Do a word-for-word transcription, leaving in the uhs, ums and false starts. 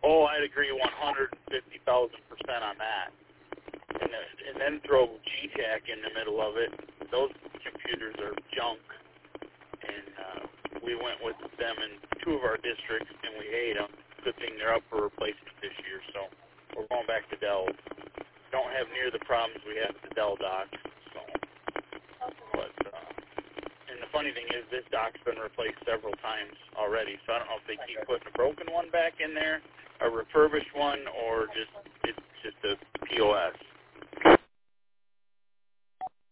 Oh, I'd agree one hundred fifty thousand percent on that. And then, and then throw G TAC in the middle of it. Those computers are junk. And uh, we went with them in two of our districts, and we ate them. Good thing they're up for replacement this year, so we're going back to Dell. Don't have near the problems we have with the Dell docks. So, but uh, and the funny thing is, this dock's been replaced several times already. So I don't know if they keep putting a broken one back in there, a refurbished one, or just it's just a P O S.